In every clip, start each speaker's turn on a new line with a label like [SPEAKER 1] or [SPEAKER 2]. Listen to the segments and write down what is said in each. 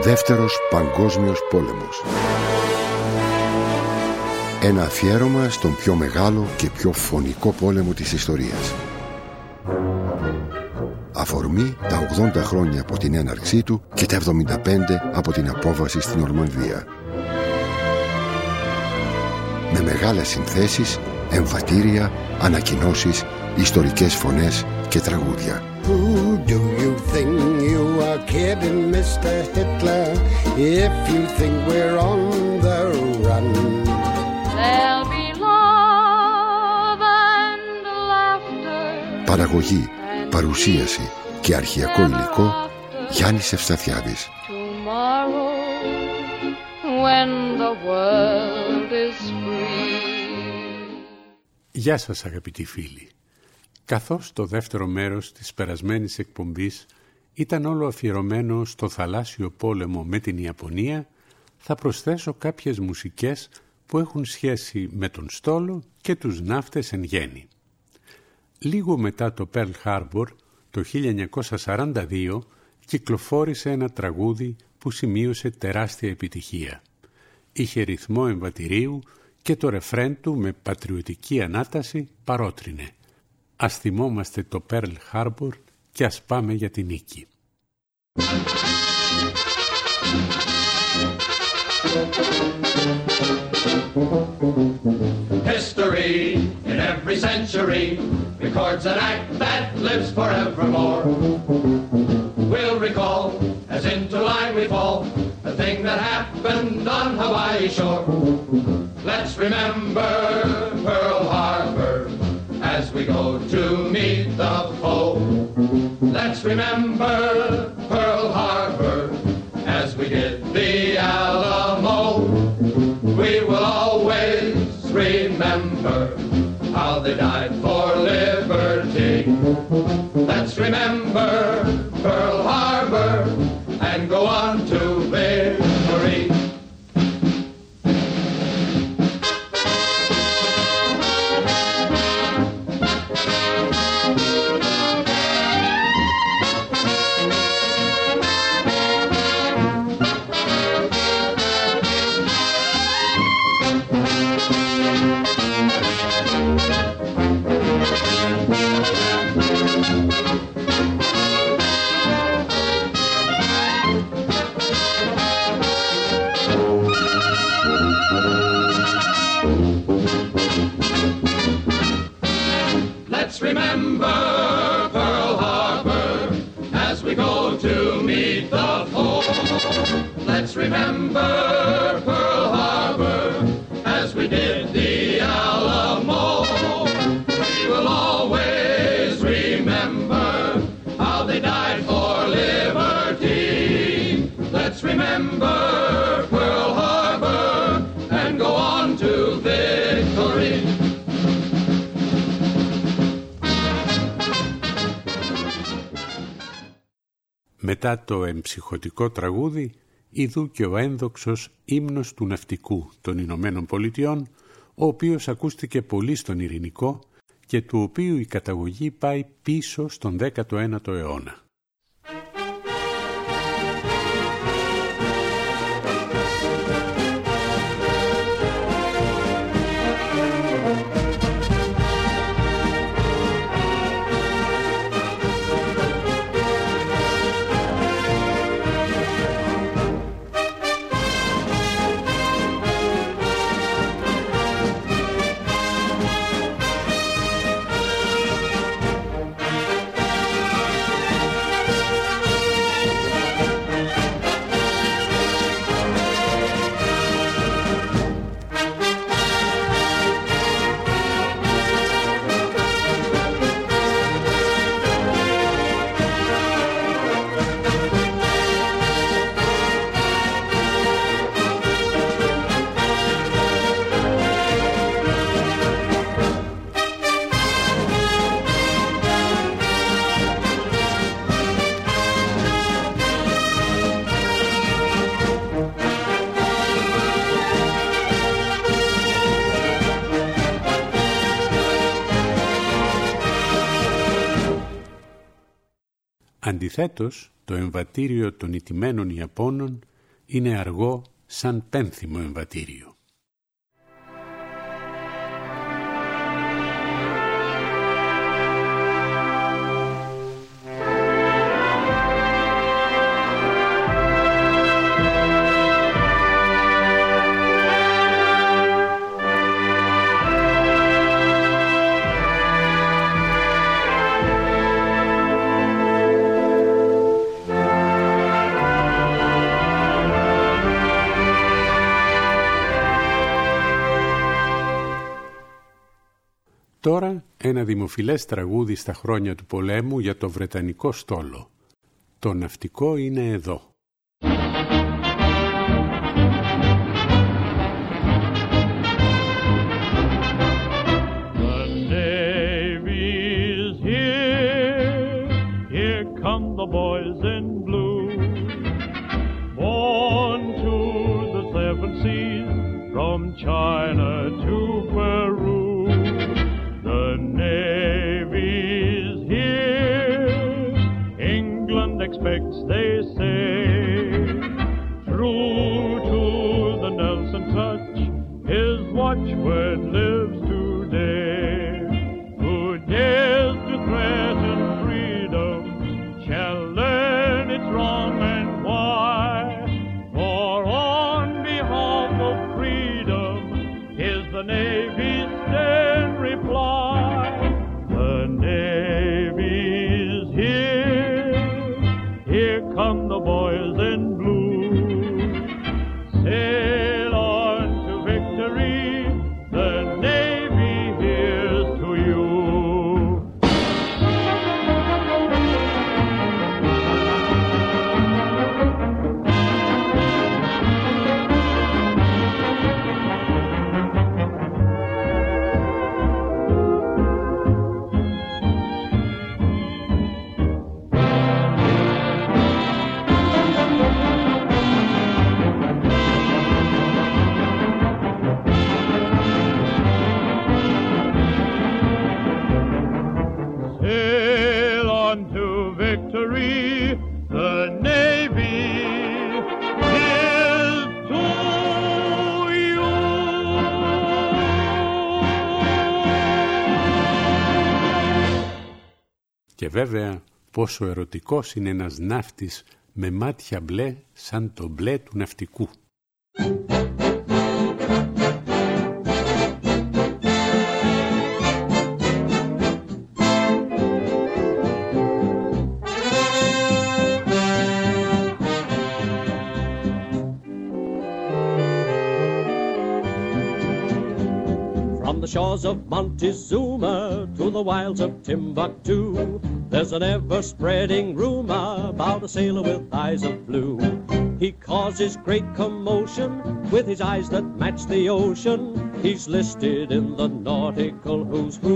[SPEAKER 1] Δεύτερος Παγκόσμιος Πόλεμος. Ένα αφιέρωμα στον πιο μεγάλο και πιο φωνικό πόλεμο της ιστορίας. Αφορμή τα 80 χρόνια από την έναρξή του και τα 75 από την απόβαση στην Νορμανδία. Με μεγάλες συνθέσεις, εμβατήρια, ανακοινώσεις, ιστορικές φωνές και τραγούδια.
[SPEAKER 2] Who do you think you are kidding, Mr. Hitler, if you think we're on the run?
[SPEAKER 3] There'll be love and laughter.
[SPEAKER 1] Παραγωγή, παρουσίαση και αρχαιακό υλικό Γιάννης Ευσταθιάδης.
[SPEAKER 3] Tomorrow, when the world is free.
[SPEAKER 4] Γεια σας αγαπητοί φίλοι. Καθώς το δεύτερο μέρος της περασμένης εκπομπής ήταν όλο αφιερωμένο στο θαλάσσιο πόλεμο με την Ιαπωνία, θα προσθέσω κάποιες μουσικές που έχουν σχέση με τον στόλο και τους ναύτες εν γέννη. Λίγο μετά το Pearl Harbor, το 1942, κυκλοφόρησε ένα τραγούδι που σημείωσε τεράστια επιτυχία. Είχε ρυθμό εμβατηρίου και το ρεφρέν του με πατριωτική ανάταση παρότρινε. Ας θυμόμαστε το Pearl Harbor και ας πάμε για την νίκη.
[SPEAKER 5] History in every century records an act that lives forevermore. We'll recall as into line we fall the thing that happened on Hawaii shore. Let's remember Pearl Harbor as we go to meet the foe. Let's remember Pearl Harbor as we did the Alamo. We will always remember how they died for liberty. Let's remember Pearl Harbor and go on to victory. Remember Pearl Harbor as we go to meet the foe. Let's remember Pearl Harbor as we did the Alamo. We will always remember how they died for liberty. Let's remember Pearl Harbor and go on to victory.
[SPEAKER 4] Μετά το εμψυχωτικό τραγούδι, ιδού και ο ένδοξος ύμνος του ναυτικού των Ηνωμένων Πολιτειών, ο οποίος ακούστηκε πολύ στον Ειρηνικό και του οποίου η καταγωγή πάει πίσω στον 19ο αιώνα. Αντιθέτως, το εμβατήριο των ηττημένων Ιαπώνων είναι αργό σαν πένθυμο εμβατήριο. Τώρα ένα δημοφιλές τραγούδι στα χρόνια του πολέμου για το Βρετανικό στόλο. Το ναυτικό είναι εδώ.
[SPEAKER 6] The Navy's here, here come the boys in blue, born to the seven seas, from China to Peru. The Navy's here, England expects, they say, true to the Nelson touch, his watchword lives today. Who dares to threaten freedom shall learn it's wrong and why, for on behalf of freedom is the Navy's stern reply. The Navy's here, here come the boys in blue. Sail on to victory, the Navy here's to you. Sail on to victory, the Navy is to you.
[SPEAKER 4] Και βέβαια πόσο ερωτικός είναι ένας ναύτης με μάτια μπλε σαν το μπλε του ναυτικού.
[SPEAKER 7] From the shores of Montezuma to the wilds of Timbuktu, there's an ever-spreading rumor about a sailor with eyes of blue. He causes great commotion with his eyes that match the ocean. He's listed in the nautical who's who.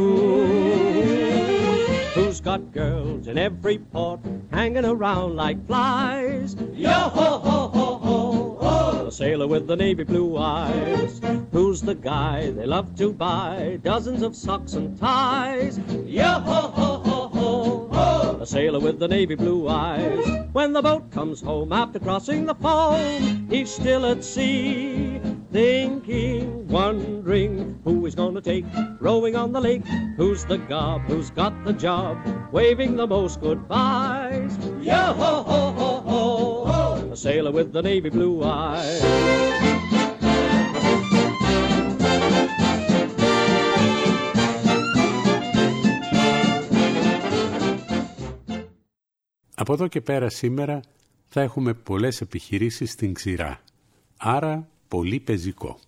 [SPEAKER 7] Who's got girls in every port hanging around like flies. Yo-ho-ho-ho-ho. A sailor with the navy blue eyes. Who's the guy they love to buy dozens of socks and ties? Yo-ho-ho-ho-ho. A sailor with the navy blue eyes. When the boat comes home after crossing the foam, he's still at sea, thinking, wondering who he's gonna take rowing on the lake. Who's the gob, who's got the job, waving the most goodbyes? Yo-ho-ho-ho-ho. A sailor with the navy blue eyes.
[SPEAKER 4] Από εδώ και πέρα σήμερα θα έχουμε πολλές επιχειρήσεις στην ξηρά, άρα πολύ πεζικό.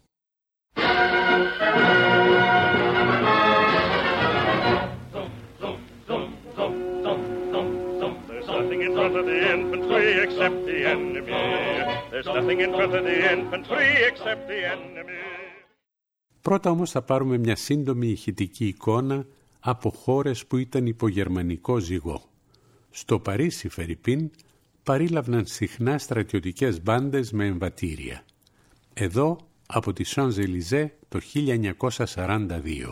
[SPEAKER 4] Πρώτα όμως θα πάρουμε μια σύντομη ηχητική εικόνα από χώρες που ήταν υπό γερμανικό ζυγό. Στο Παρίσι, φερειπίν, παρήλαβναν συχνά στρατιωτικές μπάντες με εμβατήρια. Εδώ, από τη Champs-Élysées το 1942.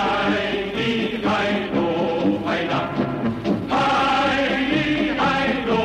[SPEAKER 5] Heidi, Heido, Heida. Heidi, Heido,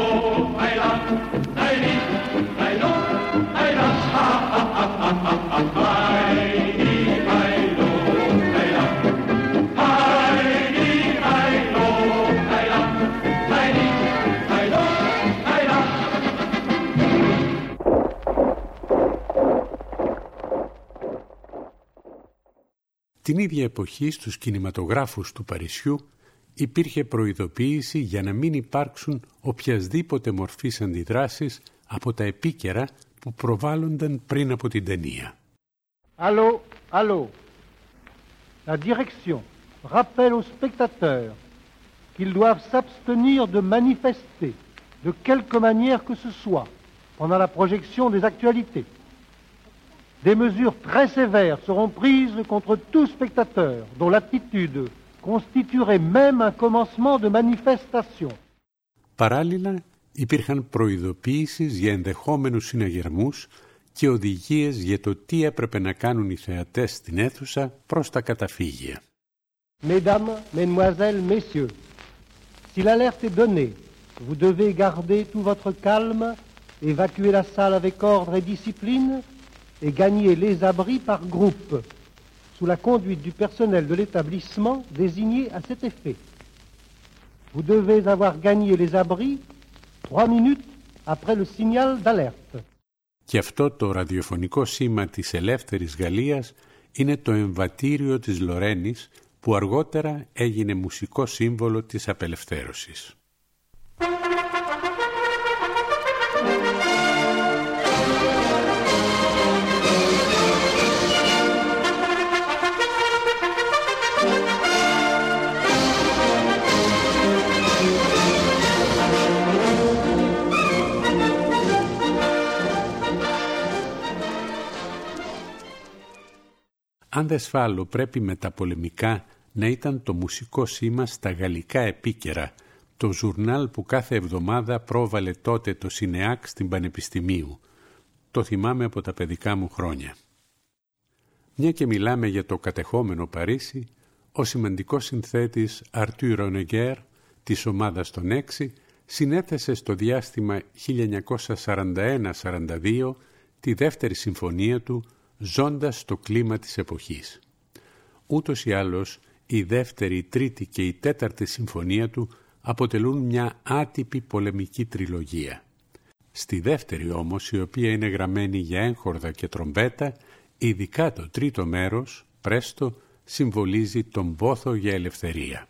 [SPEAKER 4] Την ίδια εποχή στους κινηματογράφους του Παρισιού υπήρχε προειδοποίηση για να μην υπάρξουν οποιασδήποτε μορφής αντιδράσεις από τα επίκαιρα που προβάλλονταν πριν από την ταινία.
[SPEAKER 8] Allô, allô. La direction rappelle aux spectateurs qu'ils doivent s'abstenir de manifester de quelque manière que ce soit pendant la projection des actualités. Des mesures très sévères seront prises contre tout spectateur dont l'attitude constituerait même un commencement de manifestation.
[SPEAKER 4] Παράλληλα, υπήρχαν προειδοποίησεις για ενδεχόμενους συναγερμούς και οδηγίες για το τι έπρεπε να κάνουν οι θεατές στην αίθουσα προς τα καταφύγια.
[SPEAKER 8] Mesdames, mesdemoiselles, messieurs, si l'alerte est donnée, vous devez garder tout votre calme, évacuer la salle avec ordre et discipline et gagner les abris par groupe, sous la conduite du personnel de l'établissement désigné à cet effet. Vous devez avoir gagné les abris 3 minutes après le signal d'alerte.
[SPEAKER 4] Και αυτό το ραδιοφωνικό σήμα της ελεύθερης Γαλλίας είναι το εμβατήριο της Λορένης, που αργότερα έγινε μουσικό σύμβολο της απελευθέρωσης. Αν δεν σφάλω, πρέπει μεταπολεμικά να ήταν το μουσικό σήμα στα γαλλικά επίκαιρα, το ζουρνάλ που κάθε εβδομάδα πρόβαλε τότε το Σινεάκ στην Πανεπιστημίου. Το θυμάμαι από τα παιδικά μου χρόνια. Μια και μιλάμε για το κατεχόμενο Παρίσι, ο σημαντικός συνθέτης Αρτούρ Ρονεγκέρ της ομάδας των 6 συνέθεσε στο διάστημα 1941-42 τη δεύτερη συμφωνία του, ζώντας το κλίμα της εποχής. Ούτως ή άλλως, η δεύτερη, η τρίτη και η τέταρτη συμφωνία του αποτελούν μια άτυπη πολεμική τριλογία. Στη δεύτερη όμως, η οποία είναι γραμμένη για έγχορδα και τρομπέτα, ειδικά το τρίτο μέρος, πρέστο, συμβολίζει τον πόθο για ελευθερία.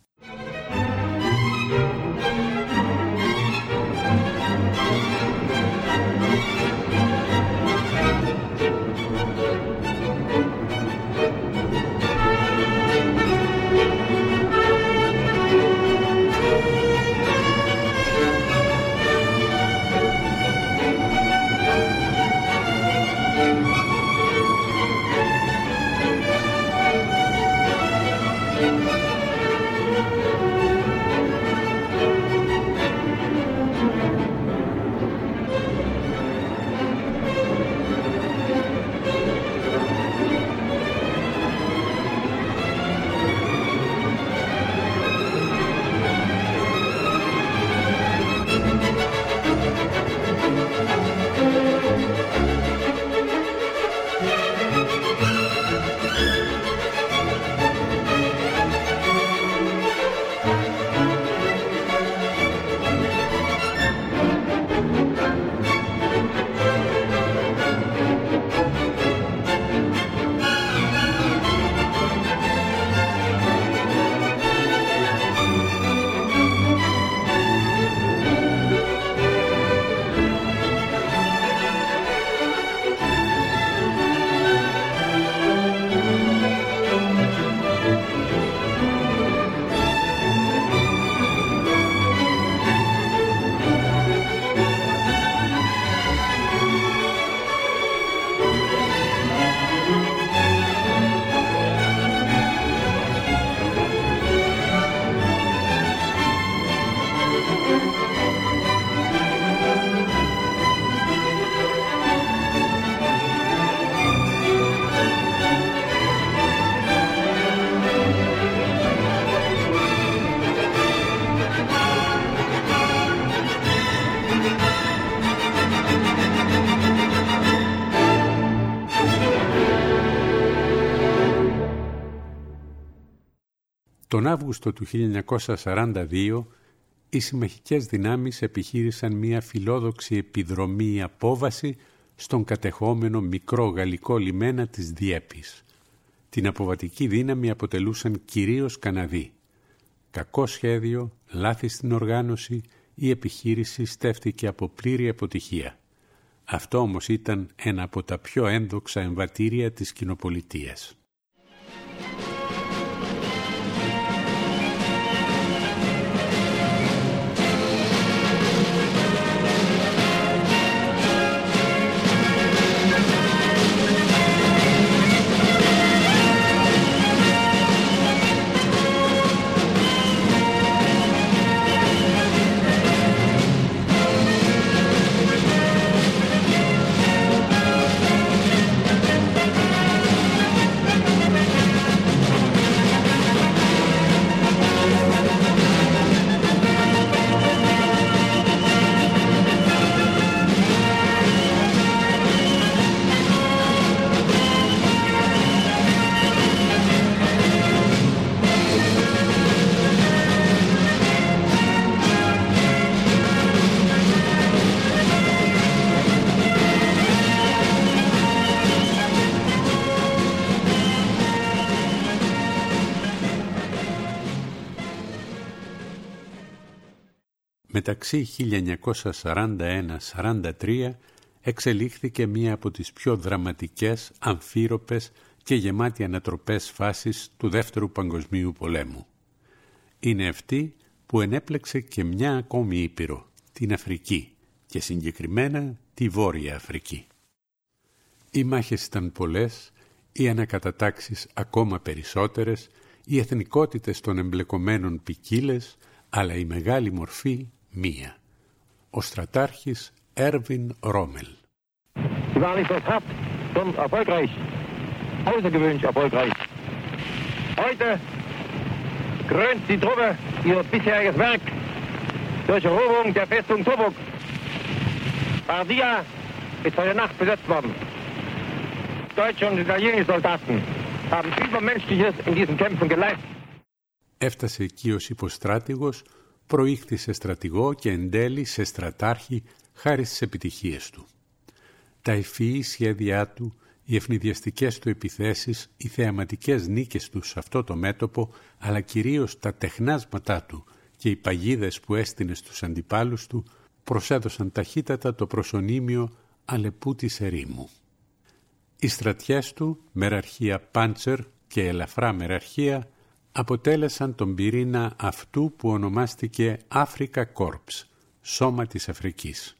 [SPEAKER 4] Τον Αύγουστο του 1942 οι συμμαχικές δυνάμεις επιχείρησαν μια φιλόδοξη επιδρομή απόβαση στον κατεχόμενο μικρό γαλλικό λιμένα της Διέπης. την αποβατική δύναμη αποτελούσαν κυρίως Καναδοί. Κακό σχέδιο, λάθη στην οργάνωση, η επιχείρηση στέφθηκε από πλήρη αποτυχία. Αυτό όμως ήταν ένα από τα πιο ένδοξα εμβατήρια της κοινοπολιτείας. Μεταξύ 1941-43 εξελίχθηκε μία από τις πιο δραματικές, αμφίροπες και γεμάτη ανατροπές φάσεις του Δεύτερου Παγκοσμίου Πολέμου. Είναι αυτή που ενέπλεξε και μια ακόμη ήπειρο, την Αφρική, και συγκεκριμένα τη Βόρεια Αφρική. Οι μάχες ήταν πολλές, οι ανακατατάξεις ακόμα περισσότερες, οι εθνικότητες των εμπλεκομένων ποικίλες, αλλά η μεγάλη μορφή μία. Ο στρατάρχης Έρβιν Ρόμελ.
[SPEAKER 9] Sie war nicht bloß hart, sondern erfolgreich. Außergewöhnlich erfolgreich. Heute krönt die Truppe ihr bisheriges Werk durch Eroberung der Festung Tobruk. Bardia ist heute Nacht besetzt worden. Deutsche und italienische Soldaten haben Übermenschliches in diesen Kämpfen geleistet.
[SPEAKER 4] Έφτασε εκεί ως υποστράτηγος, προήχθη σε στρατηγό και εν τέλει σε στρατάρχη χάρη στις επιτυχίες του. Τα ευφυή σχέδιά του, οι ευνηδιαστικές του επιθέσεις, οι θεαματικές νίκες του σε αυτό το μέτωπο, αλλά κυρίως τα τεχνάσματά του και οι παγίδες που έστεινε στους αντιπάλους του, προσέδωσαν ταχύτατα το προσωνύμιο Αλεπού της ερήμου. Οι στρατιές του, μεραρχία Πάντσερ και ελαφρά μεραρχία, αποτέλεσαν τον πυρήνα αυτού που ονομάστηκε Africa Corps, Σώμα της Αφρικής.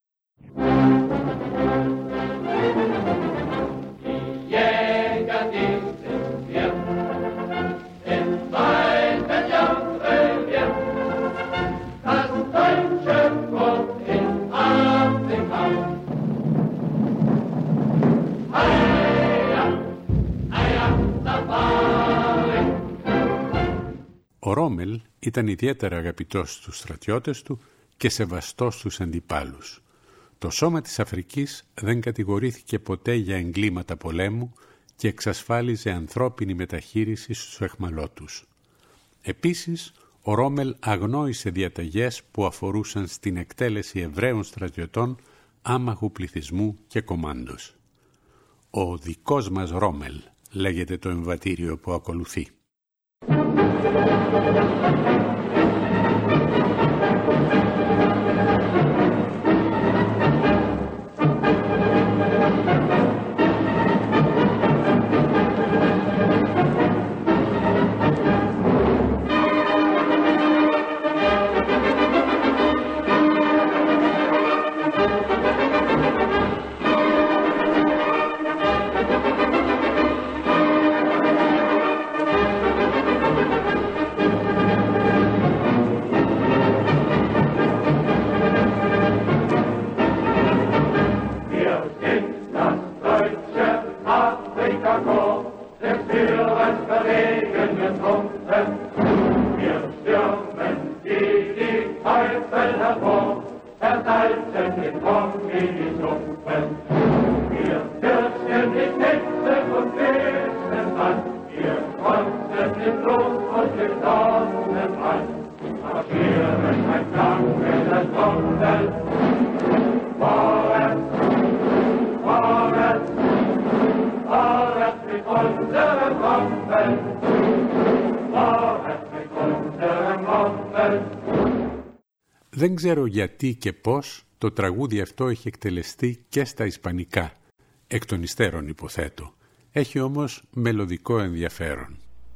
[SPEAKER 4] Ο Ρόμελ ήταν ιδιαίτερα αγαπητός στους στρατιώτες του και σεβαστός στους αντιπάλους. Το Σώμα της Αφρικής δεν κατηγορήθηκε ποτέ για εγκλήματα πολέμου και εξασφάλιζε ανθρώπινη μεταχείριση στους αιχμαλώτους. Επίσης, ο Ρόμελ αγνόησε διαταγές που αφορούσαν στην εκτέλεση Εβραίων στρατιωτών, άμαχου πληθυσμού και κομμάντος. «Ο δικός μας Ρόμελ» λέγεται το εμβατήριο που ακολουθεί.
[SPEAKER 5] Vorwärts mit unserem
[SPEAKER 4] Δεν ξέρω γιατί και πώς το τραγούδι αυτό έχει εκτελεστεί και στα ισπανικά. Εκ των υστέρων υποθέτω. Έχει όμως μελωδικό ενδιαφέρον.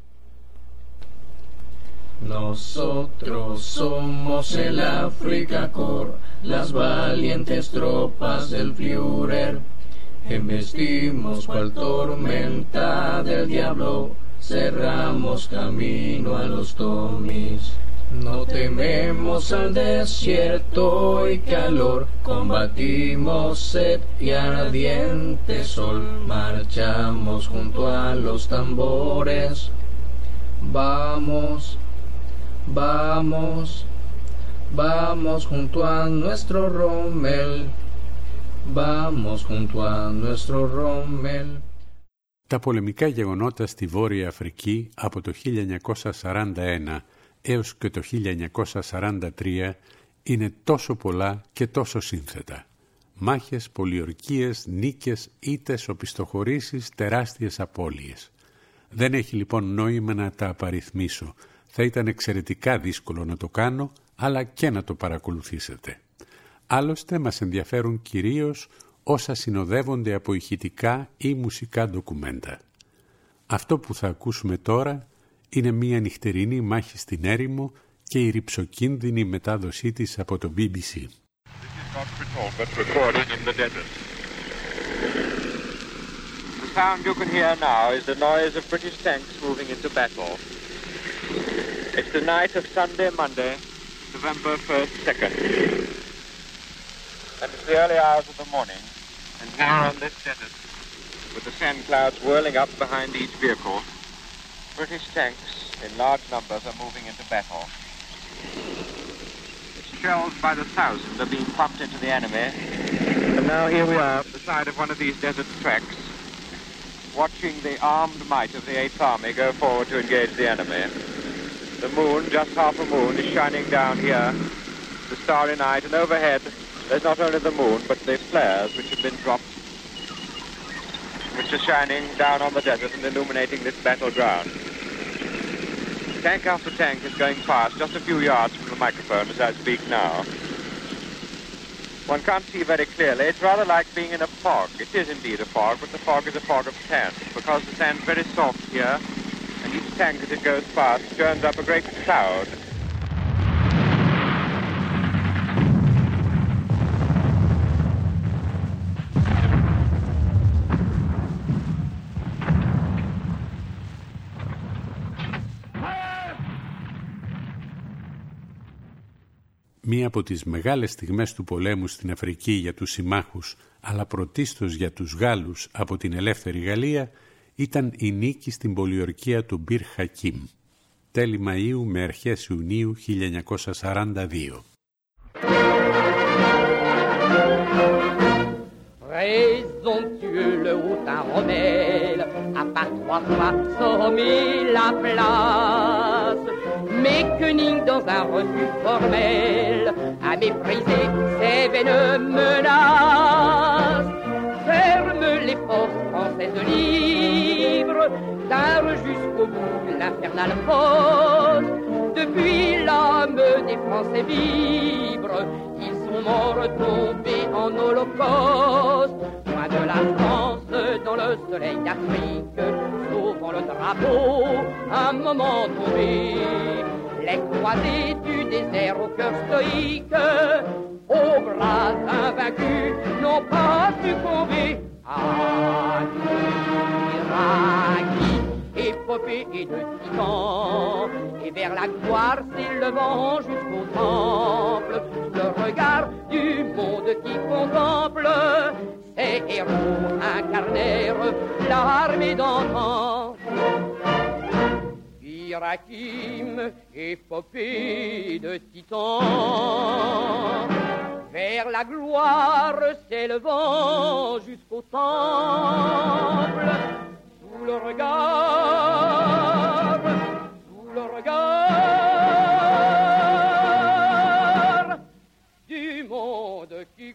[SPEAKER 10] Nosotros somos el Africa Corps, las valientes tropas del Führer. Embestimos cual tormenta del diablo, cerramos camino a los Tomis. No tememos al desierto y calor, combatimos sed y ardiente sol, marchamos junto a los tambores. Vamos, vamos, vamos junto a nuestro Rommel, vamos junto a nuestro Rommel.
[SPEAKER 4] Τα πολεμικά γεγονότα στη Βόρεια Αφρική από το 1941 έως και το 1943 είναι τόσο πολλά και τόσο σύνθετα. Μάχες, πολιορκίες, νίκες, ήττες, οπισθοχωρήσεις, τεράστιες απώλειες. Δεν έχει λοιπόν νόημα να τα απαριθμίσω. Θα ήταν εξαιρετικά δύσκολο να το κάνω, αλλά και να το παρακολουθήσετε. Άλλωστε μας ενδιαφέρουν κυρίως όσα συνοδεύονται από ηχητικά ή μουσικά ντοκουμέντα. Αυτό που θα ακούσουμε τώρα είναι μια νυχτερινή μάχη στην έρημο και η ρυψοκίνδυνη μετάδοσή της από το BBC.
[SPEAKER 9] The sound you can hear now is the noise of British tanks moving into battle. It's the night of Sunday, Monday, November 1st, 2nd. And it's the early hours of the morning, and here on this desert, with the sand clouds whirling up behind each vehicle, British tanks in large numbers are moving into battle. Shells by the thousand are being pumped into the enemy, and now here we are at the side of one of these desert tracks, watching the armed might of the 8th Army go forward to engage the enemy. The moon, just half a moon, is shining down here, the starry night, and overhead there's not only the moon, but the flares which have been dropped, which are shining down on the desert and illuminating this battleground. Tank after tank is going past, just a few yards from the microphone as I speak now. One can't see very clearly. It's rather like being in a fog. It is indeed a fog, but the fog is a fog of sand, because the sand's very soft here, and each tank as it goes past turns up a great cloud.
[SPEAKER 4] Μία από τις μεγάλες στιγμές του πολέμου στην Αφρική για τους συμμάχους, αλλά πρωτίστως για τους Γάλλους από την ελεύθερη Γαλλία, ήταν η νίκη στην πολιορκία του Μπιρ Χακίμ, τέλη Μαΐου με αρχές Ιουνίου 1942.
[SPEAKER 11] Présomptueux le hautain Rommel a par 3 fois sommé la place. Mais Koenig, dans un refus formel, a méprisé ses vaines menaces. Ferme les forces françaises libres, tinrent jusqu'au bout l'infernale fosse. Depuis l'âme des Français vibre, ils sont morts tombés en holocauste. Loin de la France, dans le soleil d'Afrique, sauvant le drapeau, un moment tombé. Les croisés du désert au cœur stoïque, aux bras invaincus, n'ont pas succombé. Ah, Iraki, épopée et de titans, et vers la gloire s'élevant jusqu'au temple, sous le regard du monde qui contemple, ces héros incarnèrent l'armée d'antan. Irakim, épopée de titans, vers la gloire s'élevant jusqu'au temple, sous le regard du monde qui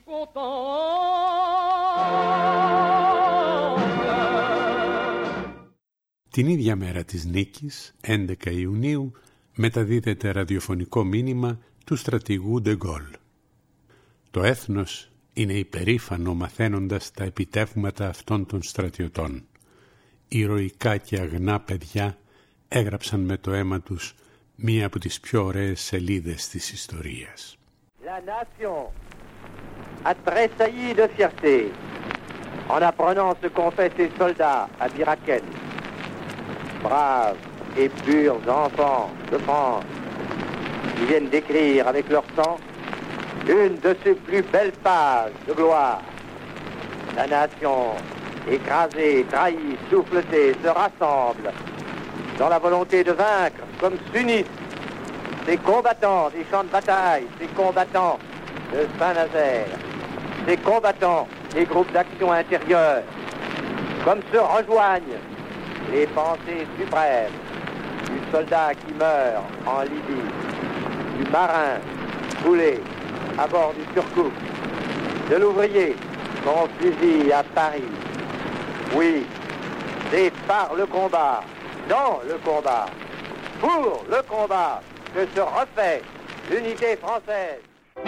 [SPEAKER 11] contemple.
[SPEAKER 4] Την ίδια μέρα της νίκης, 11 Ιουνίου, μεταδίδεται ραδιοφωνικό μήνυμα του στρατηγού Ντε Γκόλ. Το έθνος είναι υπερήφανο μαθαίνοντας τα επιτεύγματα αυτών των στρατιωτών. Ηρωικά και αγνά παιδιά έγραψαν με το αίμα τους μία από τις πιο ωραίες σελίδες της ιστορίας.
[SPEAKER 12] La nation a tressailli de fierté en apprenant ce qu'ont fait ses soldats à Bir Hakeim. Braves et purs enfants de France qui viennent d'écrire avec leur sang une de ses plus belles pages de gloire. La nation, écrasée, trahie, souffletée, se rassemble dans la volonté de vaincre, comme s'unissent ces combattants des champs de bataille, ces combattants de Saint-Nazaire, ces combattants des groupes d'action intérieure, comme se rejoignent les pensées suprêmes du soldat qui meurt en Libye, du marin coulé à bord du Turcouk, de l'ouvrier qu'on fusille à Paris. Oui, c'est par le combat, dans le combat, pour le combat, que se refait l'unité française.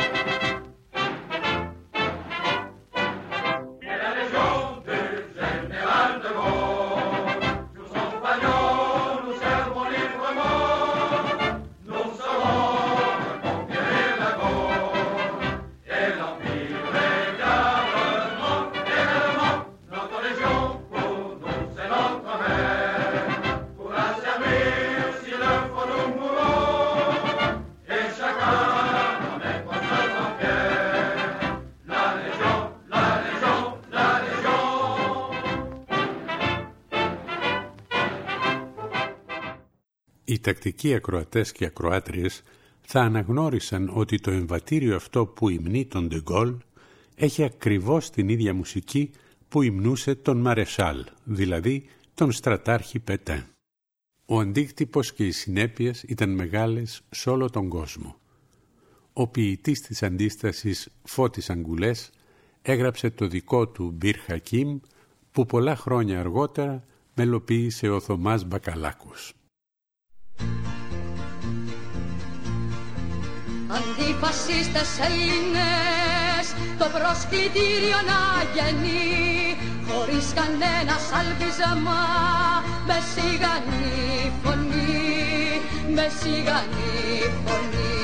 [SPEAKER 4] Οι τακτικοί ακροατές και ακροάτριες θα αναγνώρισαν ότι το εμβατήριο αυτό που υμνεί τον Ντε Γκόλ έχει ακριβώς την ίδια μουσική που υμνούσε τον Μαρεσάλ, δηλαδή τον στρατάρχη Πετέν. Ο αντίκτυπος και οι συνέπειες ήταν μεγάλες σε όλο τον κόσμο. Ο ποιητής της αντίστασης Φώτης Αγκουλές έγραψε το δικό του Μπιρ Χακίμ, που πολλά χρόνια αργότερα μελοποίησε ο Θωμάς Μπακαλάκος.
[SPEAKER 13] Αντιφασίστες Έλληνες, το προσκλητήριο να γεννεί, χωρίς κανένα σαλπίζαμα, με σιγανή φωνή, με σιγανή φωνή.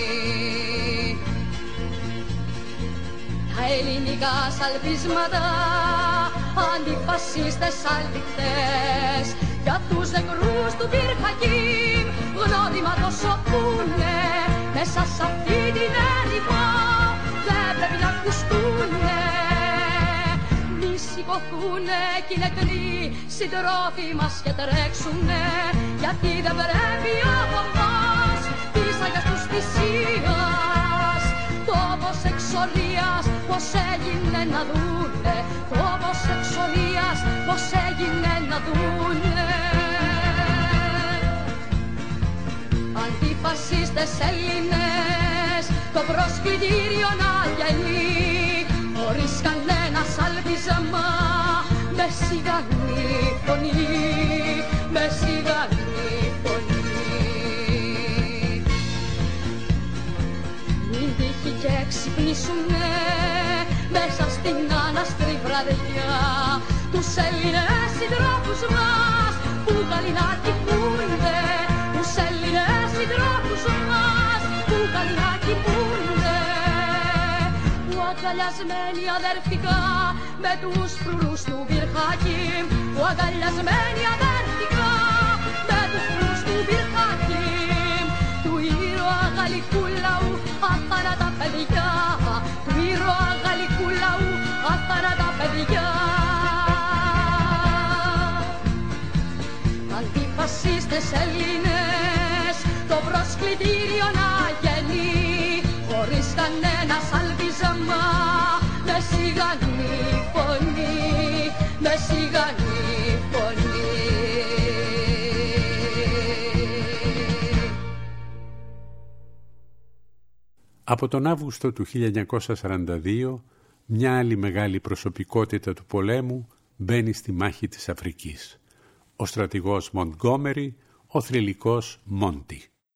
[SPEAKER 13] Τα ελληνικά σαλπίσματα, αντιφασίστες αληθές, για τους νεκρούς του Μπιρ Χακίμ, γνώριμα τόσο πούνε, μέσα σ' αυτή την έρημο δεν πρέπει να ακουστούνε. Μη σηκωθούνε κι οι νεκροί συντρόφοι μας και τρέξουνε, γιατί δεν πρέπει ο βομβός της Αγιάς τους θυσίας. Τόπος εξορίας πως έγινε να δούνε, τόπος εξορίας πως έγινε να δούνε. Αντιφασίστες Έλληνες, το προσκλητήριο να γεννεί, χωρίς κανένα σαλπίζαμα, με σιγανή φωνή, με σιγανή φωνή. Μην τύχει και ξυπνήσουνε μέσα στην άναστρη βραδιά τους Έλληνες συντρόφους μας που καλοί να κοιμούνται, τους Έλληνες συντρόφους μας που καλοί να κοιμούνται, που αγκαλιασμένοι αδερφικά με τους φρουρούς του Μπιρ Χακίμ, που αγκαλιασμένοι αδερφικά με τους φρουρούς του Μπιρ Χακίμ, του ήρωα γαλλικού λαού αθάνατα παιδιά, του ήρωα γαλλικού λαού αθάνατα παιδιά. Αντιφασίστες Έλληνες, το προσκλητήριο να γεννεί, χωρίς κανένα σαλπίζαμα, με σιγανή φωνή, με σιγανή φωνή.
[SPEAKER 4] Από τον Αύγουστο του 1942, μια άλλη μεγάλη προσωπικότητα του πολέμου μπαίνει στη μάχη της Αφρικής. Ο στρατηγός Μοντγκόμερι, ο θρυλικός Μόντι.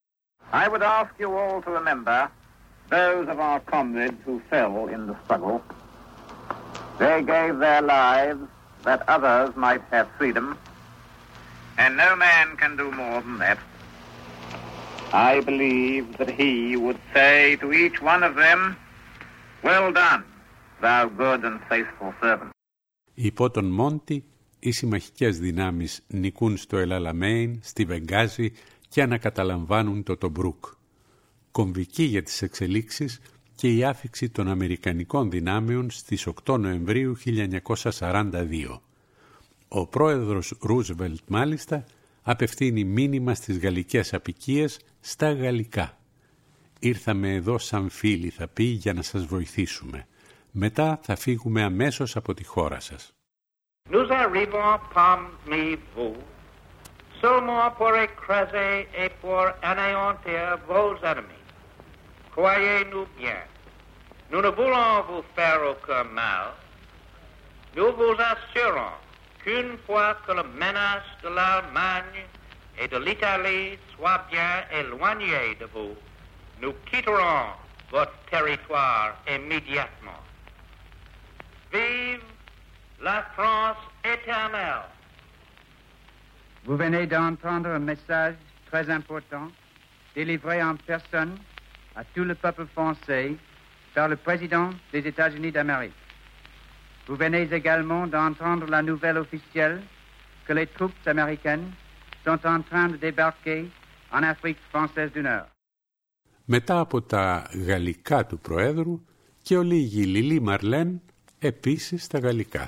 [SPEAKER 14] I would ask you all to remember those of our comrades who fell in the struggle. They gave their lives that others might have freedom, and no man can do more than that. I believe that he would say to each one of them, "Well done, thou good and faithful servant."
[SPEAKER 4] Υπό τον Μόντι, οι συμμαχικές δυνάμεις νικούν στο Ελαλαμέιν, στη Βενγκάζη και ανακαταλαμβάνουν το Τομπρούκ. Κομβική για τις εξελίξεις και η άφιξη των αμερικανικών δυνάμεων στις 8 Νοεμβρίου 1942. Ο πρόεδρος Ρούσβελτ μάλιστα απευθύνει μήνυμα στις γαλλικές αποικίες στα γαλλικά. «Ήρθαμε εδώ σαν φίλοι», θα πει, «για να σας βοηθήσουμε. Μετά θα φύγουμε αμέσως από τη χώρα σας».
[SPEAKER 15] Nous arrivons parmi vous seulement pour écraser et pour anéantir vos ennemis. Croyez-nous bien, nous ne voulons vous faire aucun mal. Nous vous assurons qu'une fois que la menace de l'Allemagne et de l'Italie soit bien éloignée de vous, nous quitterons votre territoire immédiatement. Vive la France éternelle!
[SPEAKER 16] Vous venez d'entendre un message très important délivré en personne à tout le peuple français par le président des États-Unis d'Amérique. Vous venez également d'entendre la nouvelle officielle que les troupes américaines sont en train de débarquer en Afrique française du Nord.
[SPEAKER 4] Μετά από τα γαλλικά του Προέδρου και ολίγη Λιλί Μαρλέν επίσης στα γαλλικά.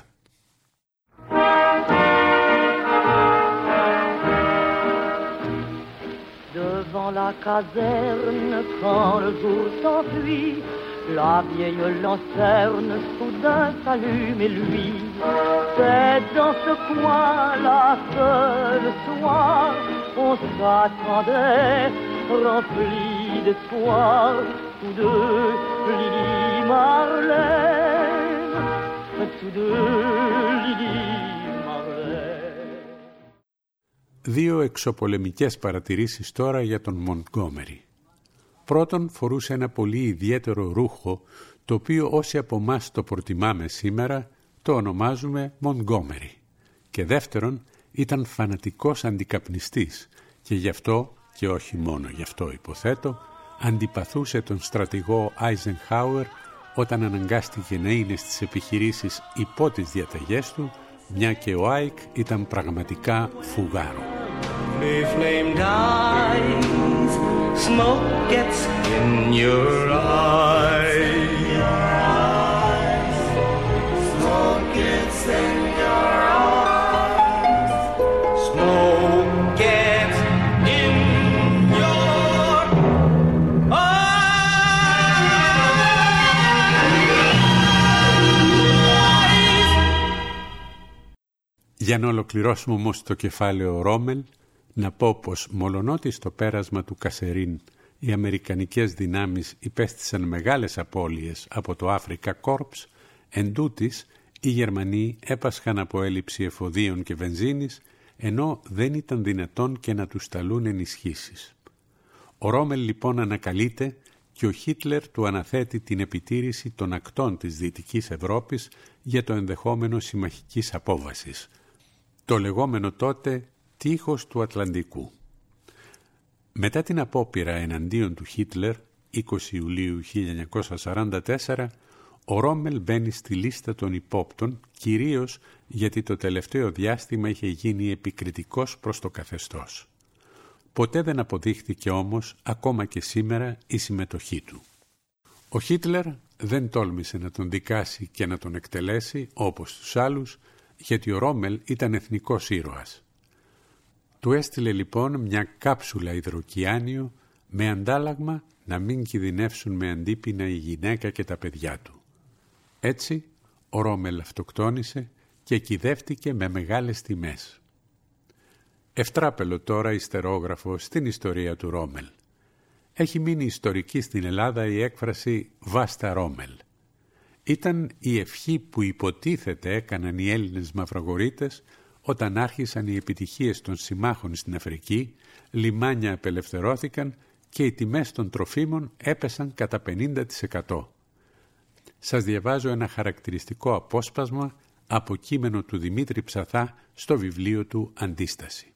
[SPEAKER 17] Devant la caserne, quand le jour s'enfuit, la vieille lanterne soudain s'allume et lui. C'est dans ce coin-là que le soir, on s'attendait, rempli d'espoir, tous deux, Lili Marlène, tous deux, Lili Marlène.
[SPEAKER 4] Δύο εξωπολεμικές παρατηρήσεις τώρα για τον Μοντγκόμερι. Πρώτον, φορούσε ένα πολύ ιδιαίτερο ρούχο, το οποίο όσοι από εμάς το προτιμάμε σήμερα, το ονομάζουμε Μοντγκόμερι. Και δεύτερον, ήταν φανατικός αντικαπνιστής και γι' αυτό, και όχι μόνο γι' αυτό υποθέτω, αντιπαθούσε τον στρατηγό Άιζενχάουερ όταν αναγκάστηκε να είναι στις επιχειρήσεις υπό τις διαταγές του, μια και ο Άικ ήταν πραγματικά φουγάρο.
[SPEAKER 18] Flamed eyes, smoke gets in your eyes. Smoke gets in your eyes. Smoke gets in your eyes.
[SPEAKER 4] Για να ολοκληρώσουμε όμως το κεφάλαιο Ρόμελ, να πω πως μολονότι στο πέρασμα του Κασερίν οι αμερικανικές δυνάμεις υπέστησαν μεγάλες απώλειες από το Afrika Korps, εντούτοις οι Γερμανοί έπασχαν από έλλειψη εφοδίων και βενζίνης, ενώ δεν ήταν δυνατόν και να τους σταλούν ενισχύσεις. Ο Ρόμελ λοιπόν ανακαλείται και ο Χίτλερ του αναθέτει την επιτήρηση των ακτών της Δυτικής Ευρώπης για το ενδεχόμενο συμμαχικής απόβασης. Το λεγόμενο τότε τείχος του Ατλαντικού. Μετά την απόπειρα εναντίον του Χίτλερ, 20 Ιουλίου 1944, ο Ρόμελ μπαίνει στη λίστα των υπόπτων, κυρίως γιατί το τελευταίο διάστημα είχε γίνει επικριτικός προς το καθεστώς. Ποτέ δεν αποδείχθηκε όμως, ακόμα και σήμερα, η συμμετοχή του. Ο Χίτλερ δεν τόλμησε να τον δικάσει και να τον εκτελέσει, όπως τους άλλους, γιατί ο Ρόμελ ήταν εθνικός ήρωας. Του έστειλε λοιπόν μια κάψουλα υδροκιάνιο με αντάλλαγμα να μην κινδυνεύσουν με αντίπεινα η γυναίκα και τα παιδιά του. Έτσι, ο Ρόμελ αυτοκτόνησε και κυδεύτηκε με μεγάλες τιμές. Ευτράπελο τώρα ιστερόγραφο στην ιστορία του Ρόμελ. Έχει μείνει ιστορική στην Ελλάδα η έκφραση «Βάστα Ρόμελ». Ήταν η ευχή που υποτίθεται έκαναν οι Έλληνες μαυρογορείτες όταν άρχισαν οι επιτυχίες των συμμάχων στην Αφρική, λιμάνια απελευθερώθηκαν και οι τιμές των τροφίμων έπεσαν κατά 50%. Σας διαβάζω ένα χαρακτηριστικό απόσπασμα από κείμενο του Δημήτρη Ψαθά στο βιβλίο του «Αντίσταση».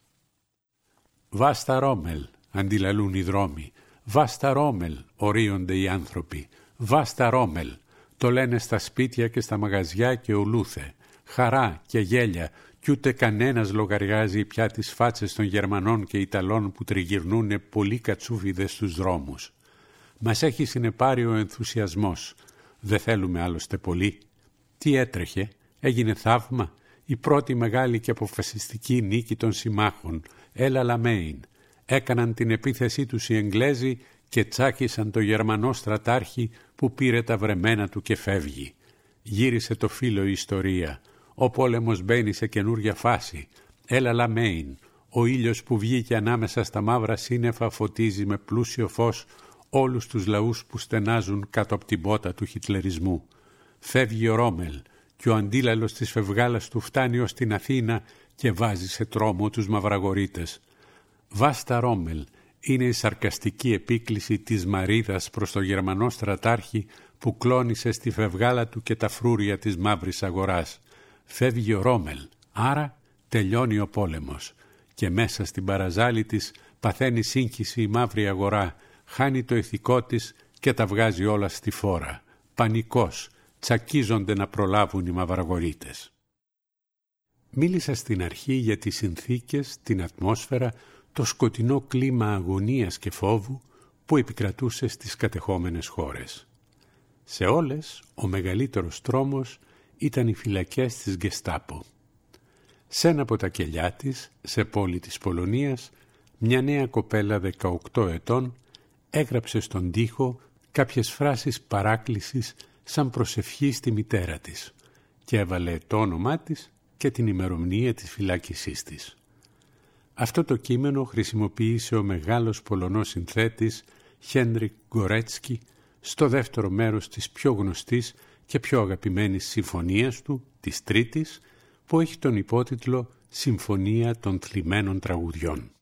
[SPEAKER 4] «Βάστα Ρόμελ», αντιλαλούν οι δρόμοι, «Βάστα Ρόμελ», ορίονται οι άνθρωποι, «Βάστα Ρόμελ», το λένε στα σπίτια και στα μαγαζιά και ολούθε, χαρά και γέλια, κι ούτε κανένας λογαριάζει πια τις φάτσες των Γερμανών και Ιταλών που τριγυρνούνε πολύ κατσούφιδες στους δρόμους. Μας έχει συνεπάρει ο ενθουσιασμός. Δεν θέλουμε άλλωστε πολύ. Τι έτρεχε, έγινε θαύμα, η πρώτη μεγάλη και αποφασιστική νίκη των συμμάχων, Έλα Λαμέιν. Έκαναν την επίθεσή τους οι Εγγλέζοι και τσάκισαν το Γερμανό στρατάρχη που πήρε τα βρεμένα του και φεύγει. Γύρισε το φύλλο η ιστορία. Ο πόλεμος μπαίνει σε καινούρια φάση. Έλα Λαμέιν. Ο ήλιος που βγήκε ανάμεσα στα μαύρα σύννεφα φωτίζει με πλούσιο φως όλους τους λαούς που στενάζουν κάτω από την πότα του χιτλερισμού. Φεύγει ο Ρόμελ και ο αντίλαλος της φευγάλας του φτάνει ως την Αθήνα και βάζει σε τρόμο τους μαυραγορείτες. Βάστα Ρόμελ είναι η σαρκαστική επίκληση της Μαρίδας προς το Γερμανό στρατάρχη που κλώνησε στη φευγάλα του και τα φρούρια της μαύρης αγοράς. Φεύγει ο Ρόμελ, άρα τελειώνει ο πόλεμος. Και μέσα στην παραζάλη της παθαίνει σύγχυση η μαύρη αγορά, χάνει το ηθικό της και τα βγάζει όλα στη φόρα. Πανικός, τσακίζονται να προλάβουν οι μαυραγορείτες. Μίλησα στην αρχή για τις συνθήκες, την ατμόσφαιρα, το σκοτεινό κλίμα αγωνίας και φόβου που επικρατούσε στις κατεχόμενες χώρες. Σε όλες, ο μεγαλύτερος τρόμος ήταν οι φυλακές της Γκεστάπο. Σε ένα από τα κελιά της, σε πόλη της Πολωνίας, μια νέα κοπέλα 18 ετών έγραψε στον τοίχο κάποιες φράσεις παράκλησης σαν προσευχή στη μητέρα της και έβαλε το όνομά της και την ημερομηνία της φυλάκισής της. Αυτό το κείμενο χρησιμοποίησε ο μεγάλος Πολωνός συνθέτης Χένρικ Γκορέτσκι στο δεύτερο μέρος της πιο γνωστής και πιο αγαπημένης συμφωνίας του, της Τρίτης, που έχει τον υπότιτλο «Συμφωνία των θλιμμένων τραγουδιών».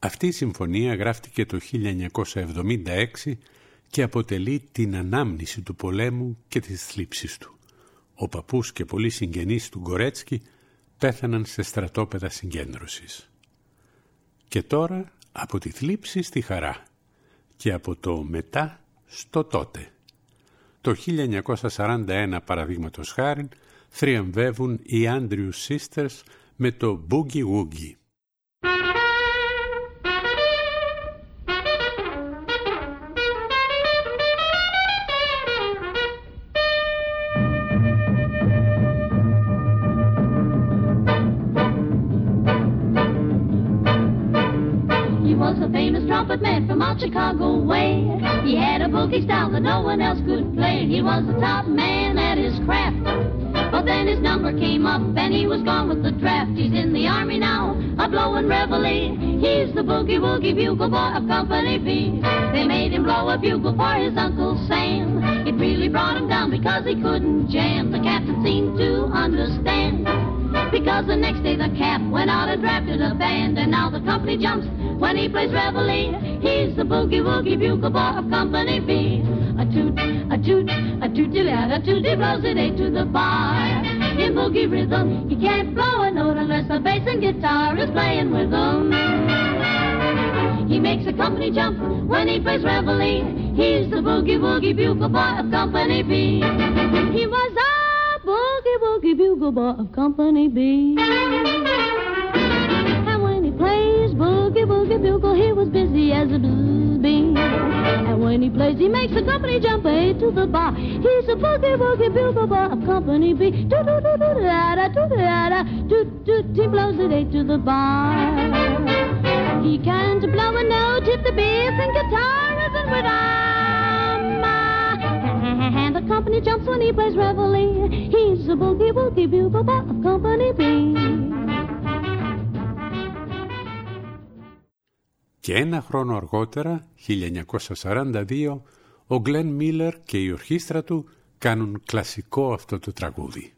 [SPEAKER 4] Αυτή η συμφωνία γράφτηκε το 1976 και αποτελεί την ανάμνηση του πολέμου και της θλίψης του. Ο παππούς και πολλοί συγγενείς του Γκορέτσκι πέθαναν σε στρατόπεδα συγκέντρωσης. Και τώρα από τη θλίψη στη χαρά και από το μετά στο τότε. Το 1941 παραδείγματος χάριν θριαμβεύουν οι Andrews Sisters με το Boogie Woogie.
[SPEAKER 19] Trumpet man from out Chicago way. He had a boogie style that no one else could play. He was the top man at his craft. But then his number came up and he was gone with the draft. He's in the army now, a blowing reveille. He's the boogie woogie bugle boy of Company B. They made him blow a bugle for his Uncle Sam. It really brought him down because he couldn't jam. The captain seemed to understand, because the next day the cap went out and drafted a band. And now the company jumps when he plays reveille. He's the boogie woogie bugle boy of Company B. A toot, a toot, a tooty-lad, a tooty blows it eight to the bar. In boogie rhythm, he can't blow a note unless the bass and guitar is playing with him. He makes a company jump when he plays reveille. He's the boogie woogie bugle boy of Company B. He was a boogie woogie bugle boy of Company B. And when he plays boogie woogie bugle, he was busy as a bee. And when he plays, he makes the company jump eight to the bar. He's a boogie woogie bugle boy of Company B. Do do do do da da do da da do do. He blows it eight to the bar. He can't blow a note if the bass and guitar isn't with and the company jumps when he plays reveille. He's a boogie woogie bugle boy of Company B.
[SPEAKER 4] Και ένα χρόνο αργότερα, 1942, ο Γκλεν Μίλερ και η ορχήστρα του κάνουν κλασικό αυτό το τραγούδι.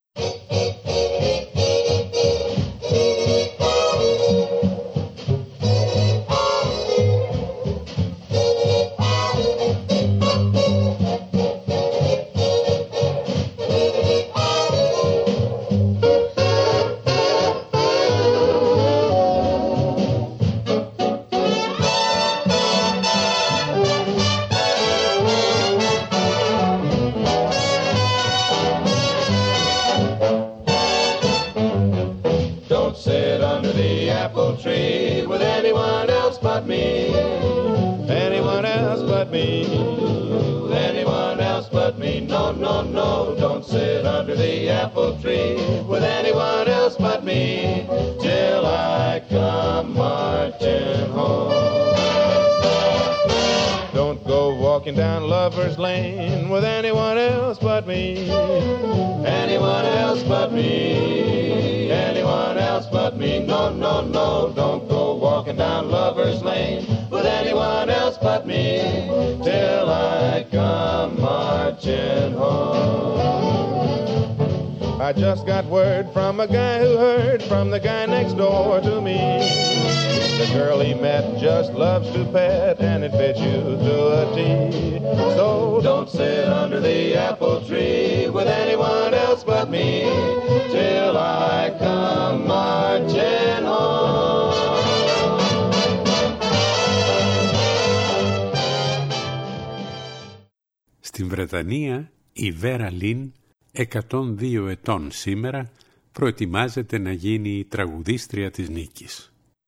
[SPEAKER 20] Down Lover's Lane with anyone else but me. Anyone else but me. Anyone else but me. No, no, no, don't go walking down Lover's Lane with anyone else but me till I come marching home. I just got word from a guy who heard from the guy next door to me. The girl he met just loves to pet and it fits you to a T. So don't sit under the apple tree with anyone else but me till I come marching home.
[SPEAKER 4] Στην Βρετανία η Βέρα Λιν, 102 ετών σήμερα, προετοιμάζεται να γίνει η τραγουδίστρια της νίκης.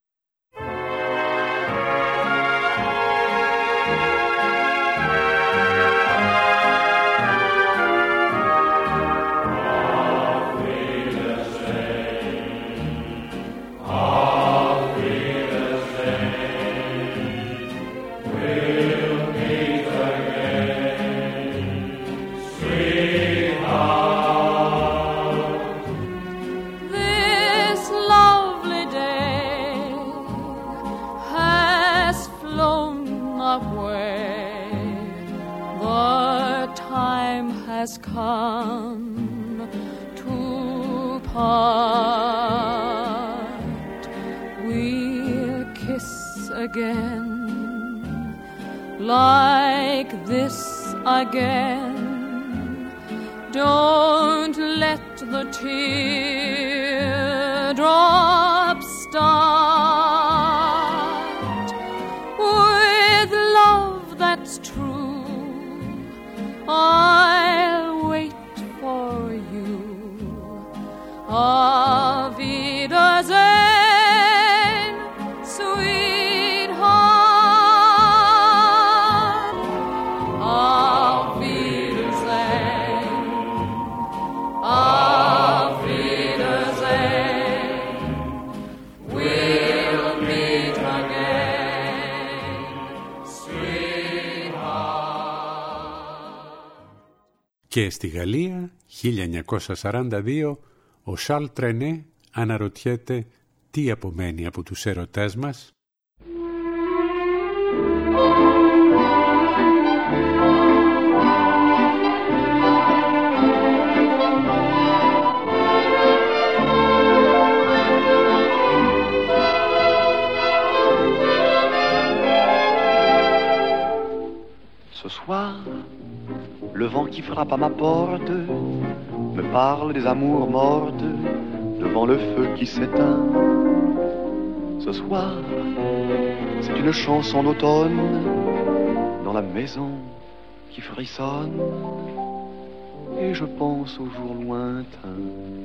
[SPEAKER 3] Has come to part. We'll kiss again, like this again. Don't let the teardrops start. With love that's true, I'll wait for you. Auf Wiedersehen, sweetheart. Auf Wiedersehen. Auf Wiedersehen. We'll meet again, sweetheart.
[SPEAKER 4] Και στη Γαλλία, 1942, ο Σαρλ Τρενέ αναρωτιέται τι απομένει από τους έρωτές μας.
[SPEAKER 21] Ce soir, le vent qui frappe à ma porte me parle des amours mortes devant le feu qui s'éteint. Ce soir, c'est une chanson d'automne dans la maison qui frissonne et je pense aux jours lointains.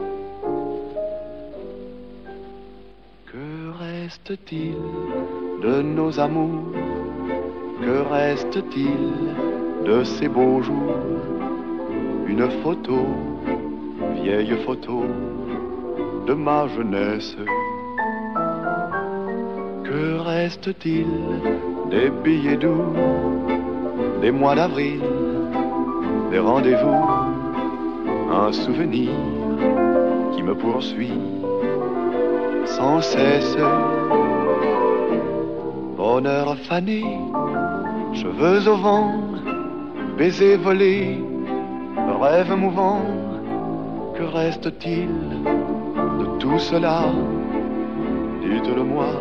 [SPEAKER 21] Que reste-t-il de nos amours? Que reste-t-il de ces beaux jours? Une photo, vieille photo de ma jeunesse. Que reste-t-il des billets doux, des mois d'avril, des rendez-vous? Un souvenir qui me poursuit sans cesse. Bonheur fané, cheveux au vent, baisers volés, rêve mouvant. Que reste-t-il de tout cela? Dites-le-moi.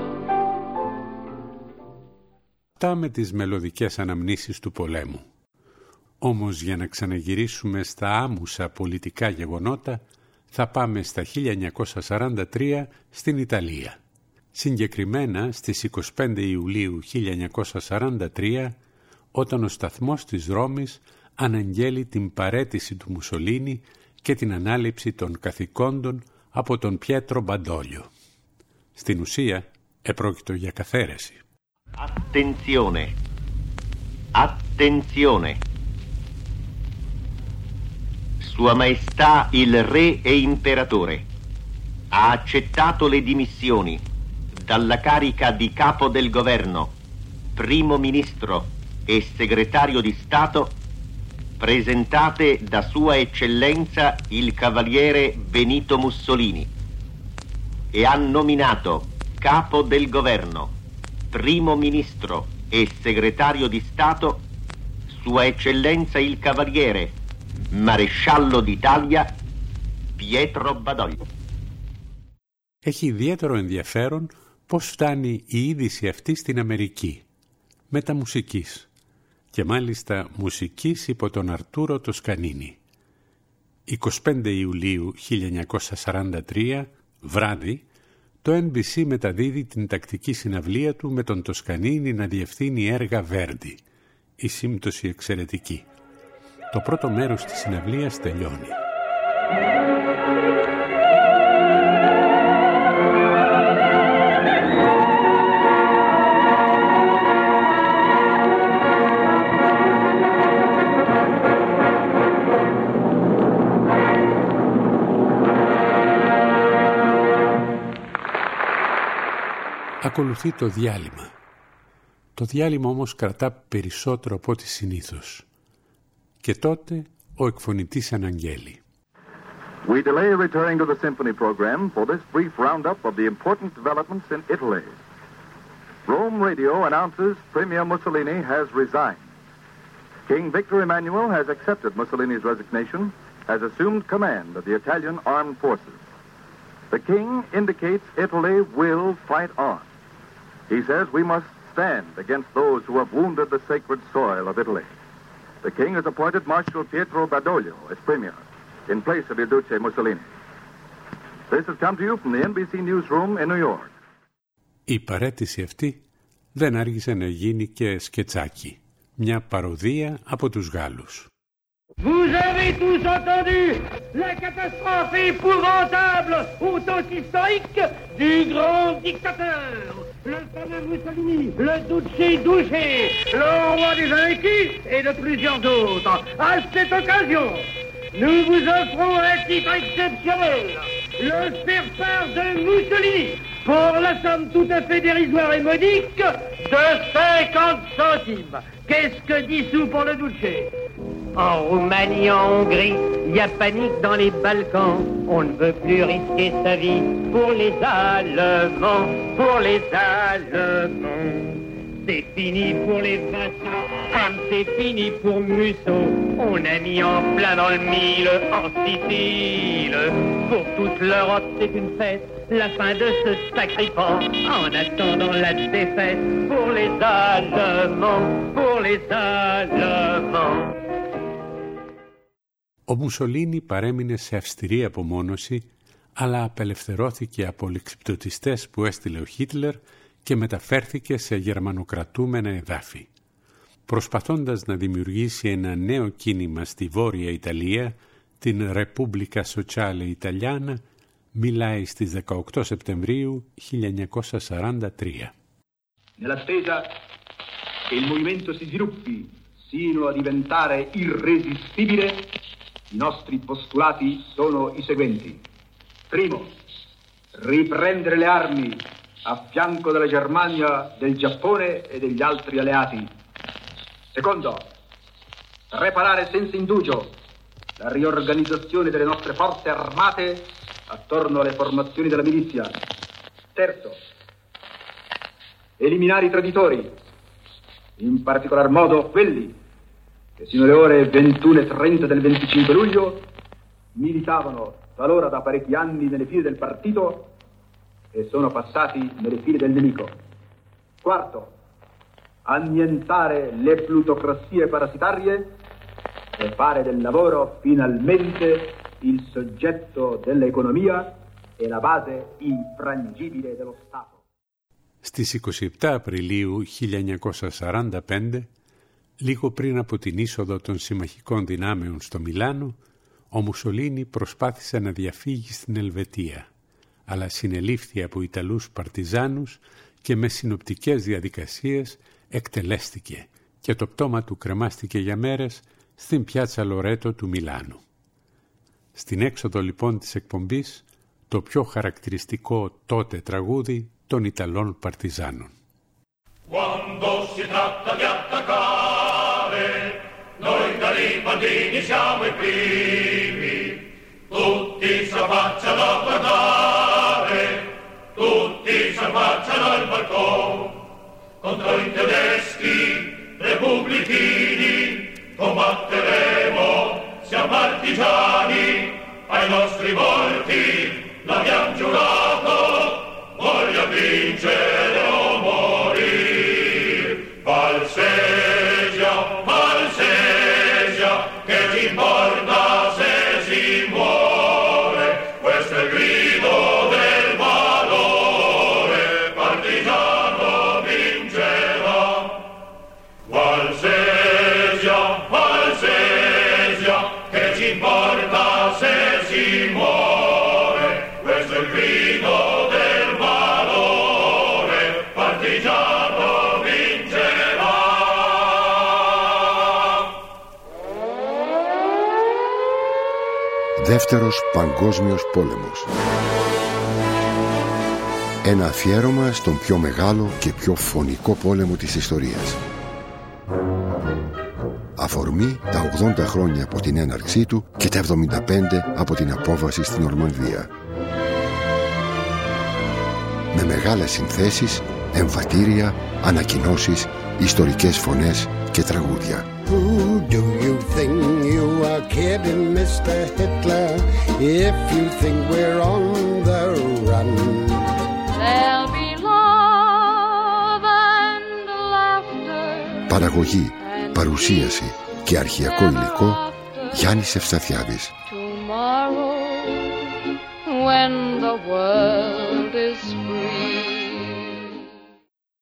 [SPEAKER 4] Αυτά με τις μελωδικές αναμνήσεις του πολέμου. Όμως για να ξαναγυρίσουμε στα άμουσα πολιτικά γεγονότα θα πάμε στα 1943 στην Ιταλία. Συγκεκριμένα στις 25 Ιουλίου 1943, όταν ο σταθμός της Ρώμης αναγγέλει την παραίτηση του Μουσολίνι και την ανάληψη των καθηκόντων από τον Πιέτρο Μπαντόλιο. Στην ουσία, επρόκειτο για καθαίρεση.
[SPEAKER 22] Attenzione! Attenzione! Sua Maestà il Re e Imperatore ha accettato le dimissioni dalla carica di capo del governo, primo ministro e segretario di Stato presentate da Sua Eccellenza il Cavaliere Benito Mussolini e ha nominato capo del governo, primo ministro e segretario di Stato Sua Eccellenza il Cavaliere Maresciallo d'Italia Pietro Badoglio.
[SPEAKER 4] Έχει ιδιαίτερο ενδιαφέρον πώς φτάνει η είδηση αυτή στην Αμερική, μεταμουσικής, και μάλιστα μουσικής υπό τον Αρτούρο Τοσκανίνη. 25 Ιουλίου 1943, βράδυ, το NBC μεταδίδει την τακτική συναυλία του με τον Τοσκανίνη να διευθύνει έργα Βέρντι. Η σύμπτωση εξαιρετική. Το πρώτο μέρος της συναυλίας τελειώνει. Ακολουθεί το διάλειμμα. Το διάλειμμα όμως κρατά περισσότερο από ό,τι συνήθως. Και τότε ο εκφωνητής αναγγέλει.
[SPEAKER 23] We delay returning to the symphony program for this brief roundup of the important developments in Italy. Rome Radio announces Premier Mussolini has resigned. King Victor Emmanuel has accepted Mussolini's resignation, has assumed command of the Italian armed forces. The king indicates Italy will fight on. He says we must stand against those who have wounded the sacred soil of Italy. The king has appointed Marshal Pietro Badoglio as premier in place of Il Duce Mussolini. This has come to you from the NBC newsroom in New York.
[SPEAKER 4] Η παραίτηση αυτή δεν άργησε να γίνει και σκετσάκι, μια παροδία από τους Γάλλους.
[SPEAKER 18] Vous avez tous entendu la catastrophe épouvantable, auto-historique du grand dictateur, le fameux Mussolini, le Duce, le roi des invaincus et de plusieurs autres. À cette occasion, nous vous offrons un titre exceptionnel, le faire-part de Mussolini, pour la somme tout à fait dérisoire et modique de 50 centimes. Qu'est-ce que 10 sous pour le Duce? En Roumanie, en Hongrie, il y a panique dans les Balkans. On ne veut plus risquer sa vie pour les Allemands, pour les Allemands. C'est fini pour les vassaux, comme c'est fini pour Musso. On a mis en plein dans le mille, en Sicile. Pour toute l'Europe, c'est une fête, la fin de ce sacré pan. En attendant la défaite, pour les Allemands, pour les Allemands.
[SPEAKER 4] Ο Μουσολίνι παρέμεινε σε αυστηρή απομόνωση, αλλά απελευθερώθηκε από ληξιπτωτιστές που έστειλε ο Χίτλερ και μεταφέρθηκε σε γερμανοκρατούμενα εδάφη. Προσπαθώντας να δημιουργήσει ένα νέο κίνημα στη Βόρεια Ιταλία, την Repubblica Sociale Italiana, μιλάει στις 18 Σεπτεμβρίου 1943.
[SPEAKER 1] Nell'attesa che il movimento si sviluppi sino a diventare irresistibile, i nostri postulati sono i seguenti. Primo, riprendere le armi a fianco della Germania, del Giappone e degli altri alleati. Secondo, preparare senza indugio la riorganizzazione delle nostre forze armate attorno alle formazioni della milizia. Terzo, eliminare i traditori, in particolar modo quelli che sino alle ore 21:30 del 25 luglio militavano talora da parecchi anni nelle file del partito e sono passati nelle file del nemico. Quarto, annientare le plutocrazie parassitarie e fare del lavoro finalmente il soggetto dell'economia e la base infrangibile dello Stato.
[SPEAKER 4] Στις 27 Απριλίου 1945, λίγο πριν από την είσοδο των συμμαχικών δυνάμεων στο Μιλάνο, ο Μουσολίνι προσπάθησε να διαφύγει στην Ελβετία, αλλά συνελήφθη από Ιταλούς παρτιζάνους και με συνοπτικές διαδικασίες εκτελέστηκε και το πτώμα του κρεμάστηκε για μέρες στην πιάτσα Λορέτο του Μιλάνου. Στην έξοδο λοιπόν της εκπομπής, το πιο χαρακτηριστικό τότε τραγούδι των Ιταλών παρτιζάνων.
[SPEAKER 18] Quando si tratta di attaccare, noi garibaldini siamo i primi, tutti si affacciano a guardare, tutti si affacciano al balcone, contro i tedeschi, repubblichini, combatteremo, siamo artigiani, ai nostri volti l'abbiamo giurato, voglio vincere o morire. Valsesia, Valsesia, che ti importa se si muore? Questo è il grido del valore, partigiano vincerà. Valsesia, Valsesia, che ti importa se si muore? Questo è il grido del valore, partigiano vincerà.
[SPEAKER 2] Δεύτερος Παγκόσμιος Πόλεμος. Ένα αφιέρωμα στον πιο μεγάλο και πιο φωνικό πόλεμο της ιστορίας. Αφορμή τα 80 χρόνια από την έναρξή του και τα 75 από την απόβαση στην Νορμανδία. Με μεγάλες συνθέσεις, εμβατήρια, ανακοινώσεις, ιστορικές φωνές και τραγούδια.
[SPEAKER 6] Who do you think you are kidding, Mr. Hitler, if you think we're on the run?
[SPEAKER 3] There'll be love and
[SPEAKER 2] Παραγωγή, παρουσίαση και αρχαιακό υλικό Γιάννης Ευσταθιάδης.
[SPEAKER 3] When the world is free.